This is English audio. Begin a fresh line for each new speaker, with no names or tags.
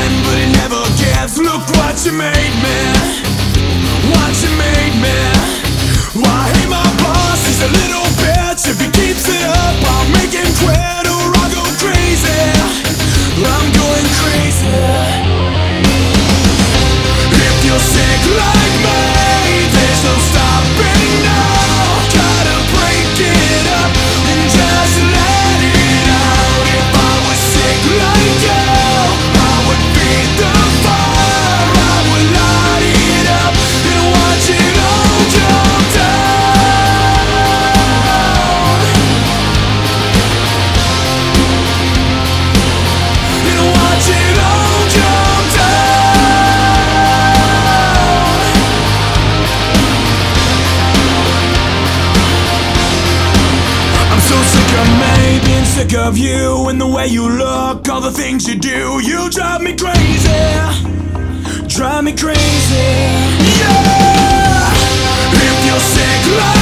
hand, but it never gives. Look what you made me, what you made me. Why, hey, my boss is a little bitch. If he keeps it up, I'll make him quit or I'll go crazy. I'm going crazy. If you're sick like me, there's no stopping now. Gotta break it up and just let it out. If I was sick like you, I would feed the fire. I would light it up and watch it all come down. And watch it all come down. I'm so sick of me, being sick of you, and the way you look, all the things you do. You drive me crazy, drive me crazy. Yeah, if you're sick like